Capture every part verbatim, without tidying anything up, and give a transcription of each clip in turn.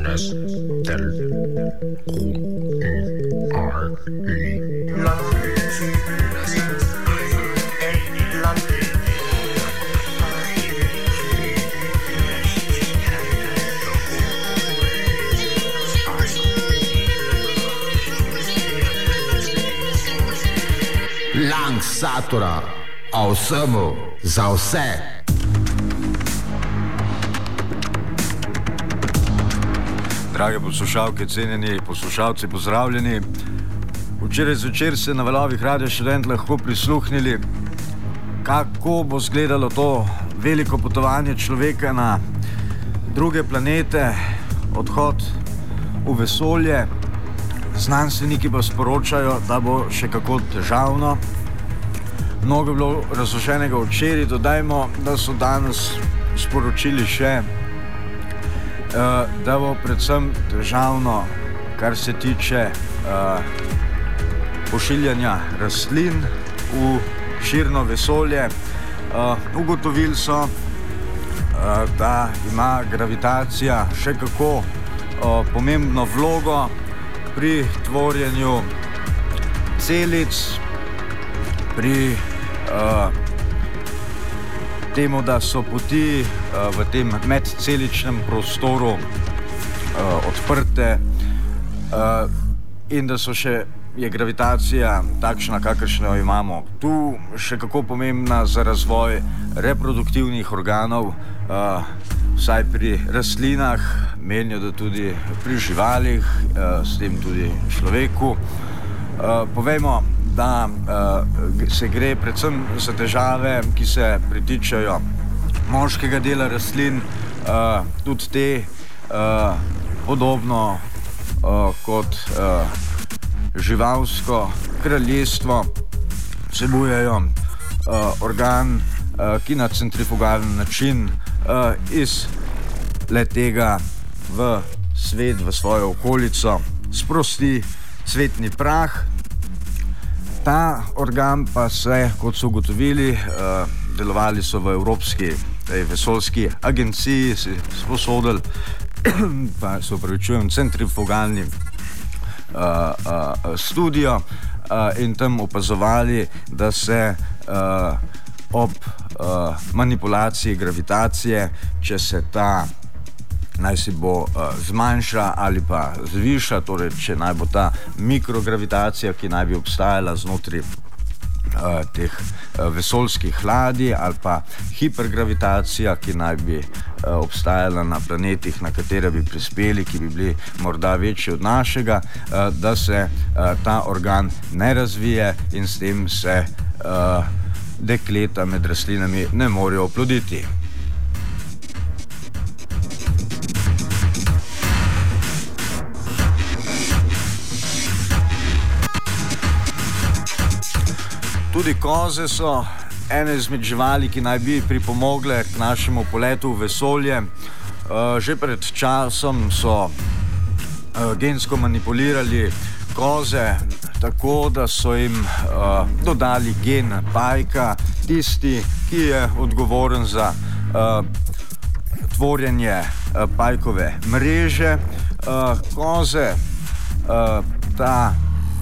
S L O U R I. Langsatora, o vsemu, za vse. Drage poslušalke, cenjeni poslušalci, pozdravljeni. Včeraj zvečer ste na valovih Radio Študent lahko prisluhnili, kako bo izgledalo to veliko potovanje človeka na druge planete, odhod v vesolje. Znanstveniki pa sporočajo, da bo še kako težavno. Mnogo je bilo razloženega včeraj, dodajmo, da so danes sporočili še, da bo predvsem težavno, kar se tiče pošiljanja rastlin v širno vesolje. Ugotovili so, da ima gravitacija še kako pomembno vlogo pri tvorjenju celic, pri uh, temu, da so poti uh, v tem medceličnem prostoru uh, odprte uh, in da so še, je gravitacija takšna, kakršno jo imamo tu, še kako pomembna za razvoj reproduktivnih organov, uh, vsaj pri rastlinah, menijo, da tudi pri živalih, uh, s tem tudi človeku. Uh, povejmo, da uh, se gre predvsem za težave, ki se pritičajo moškega dela rastlin, uh, tudi te uh, podobno uh, kot uh, živalsko kraljestvo vsebujejo uh, organ, uh, ki na centrifugalen način uh, iz le-tega v svet, v svojo okolico sprosti cvetni prah. Ta organ pa se, kot so ugotovili, uh, delovali so v Evropski vesoljski agenciji, si sposodili, pa se upravičujem, centrifugalni uh, uh, studio uh, in tam opazovali, da se uh, ob uh, manipulaciji gravitacije, če se ta naj si bo uh, zmanjša ali pa zviša, torej če naj bo ta mikrogravitacija, ki naj bi obstajala znotraj uh, teh uh, vesoljskih ladij, ali pa hipergravitacija, ki naj bi uh, obstajala na planetih, na katere bi prispeli, ki bi bili morda večji od našega, uh, da se uh, ta organ ne razvije in s tem se uh, dekleta med rastlinami ne morejo oploditi. Tudi koze so ene izmed živali, ki naj bi pripomogle k našemu poletu v vesolje. Že pred časom so gensko manipulirali koze tako, da so jim dodali gen pajka, tisti, ki je odgovoren za tvorjenje pajkove mreže. Koze ta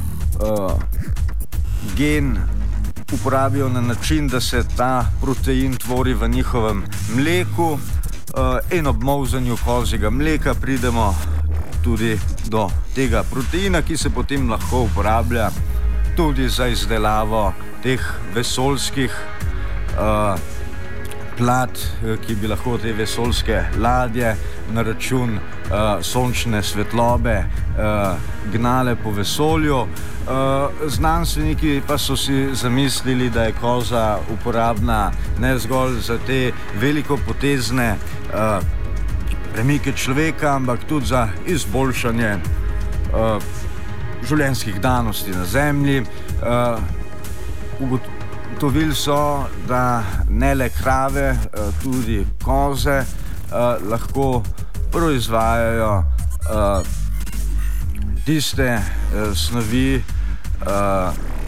gen uporabijo na način, da se ta protein tvori v njihovem mleku uh, in ob molzenju kozjega mleka pridemo tudi do tega proteina, ki se potem lahko uporablja tudi za izdelavo teh vesoljskih uh, plat, ki bi lahko te vesoljske ladje na račun uh, sončne svetlobe uh, gnale po vesolju. Uh, znanstveniki pa so si zamislili, da je koza uporabna ne zgolj za te velikopotezne uh, premike človeka, ampak tudi za izboljšanje uh, življenjskih danosti na Zemlji. Uh, ugotovili so, da ne le krave, uh, tudi koze uh, lahko proizvajajo uh, tiste uh, snovi, Uh,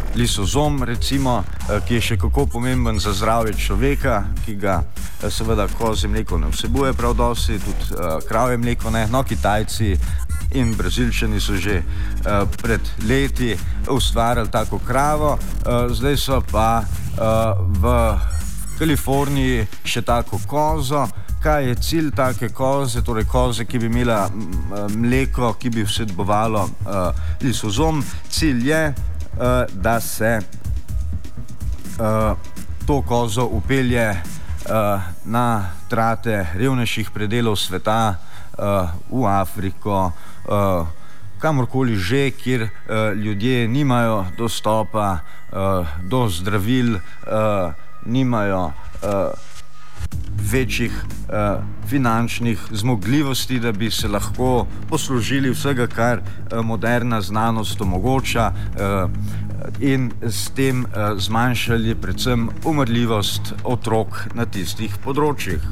lisozom, recimo, ki je še kako pomemben za zdravje človeka, ki ga seveda kozje mleko ne vsebuje prav dosti, tudi kravje mleko ne. No, Kitajci in Brazilčani so že pred leti ustvarjali tako kravo, zdaj so pa v Kaliforniji še tako kozo. Kaj je cilj take koze, torej koze, ki bi imela mleko, ki bi vsebovalo uh, lisozom? Cilj je, uh, da se uh, to kozo upelje uh, na trate revnejših predelov sveta, uh, v Afriko, uh, kamorkoli že, kjer uh, ljudje nimajo dostopa uh, do zdravil, uh, nimajo uh, večjih uh, finančnih zmogljivosti, da bi se lahko poslužili vsega, kar uh, moderna znanost omogoča, uh, in s tem uh, zmanjšali predvsem umrljivost otrok na tistih področjih.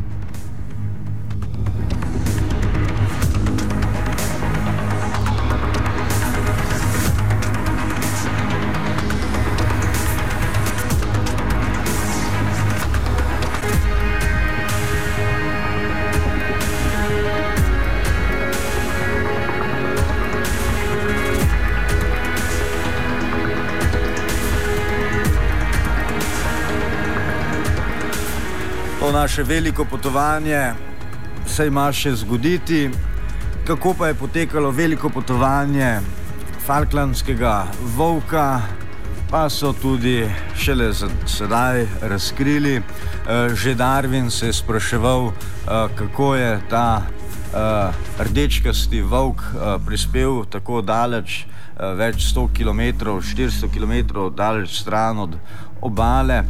To naše veliko potovanje se ima še zgoditi. Kako pa je potekalo veliko potovanje falklandskega volka, pa so tudi šele sedaj razkrili. Že Darwin se je spraševal, kako je ta rdečkasti volk prispel tako daleč, več sto kilometrov, štiristo kilometrov daleč stran od obale.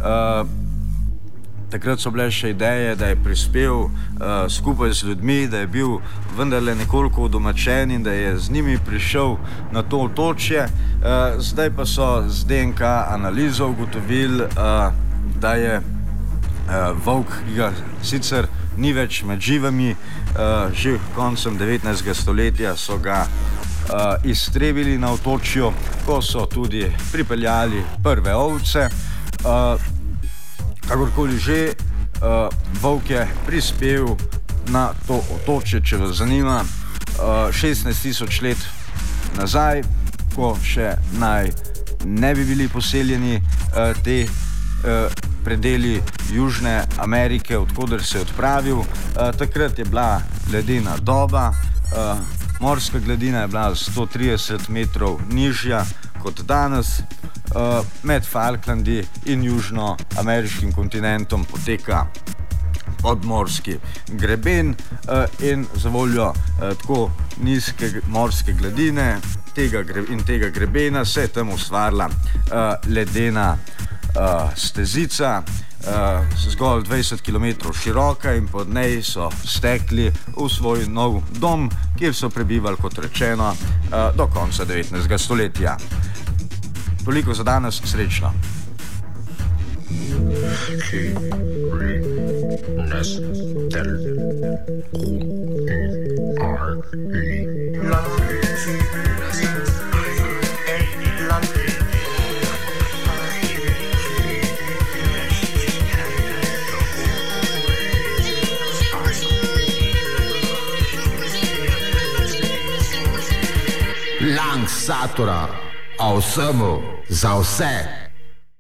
Takrat so bile še ideje, da je prispel uh, skupaj z ljudmi, da je bil vendarle nekoliko udomačen in da je z njimi prišel na to otočje. Uh, zdaj pa so z D N K analizo ugotovili, uh, da je uh, volk, ki ga sicer ni več med živimi, uh, že koncem devetnajstega stoletja so ga uh, iztrebili na otočju, ko so tudi pripeljali prve ovce. Uh, Kakorkoli že, uh, volk je prispel na to otočje, če vas zanima, uh, šestnajst tisoč let nazaj, ko še naj ne bi bili poseljeni uh, te uh, predeli Južne Amerike, odkoder se je odpravil. Uh, takrat je bila ledena doba, uh, morska gladina je bila sto trideset metrov nižja kot danes. Uh, med Falklandi in južnoameriškim kontinentom poteka podmorski greben uh, in za voljo uh, tako nizke morske gladine tega gre in tega grebena se je tam ustvarila uh, ledena uh, stezica, uh, zgolj dvajset kilometrov široka, in pod njej so stekli v svoj nov dom, kjer so prebivali, kot rečeno, uh, do konca devetnajstega stoletja. Toliko za danes, srečno. Lang Satura, o vsemu, za vse.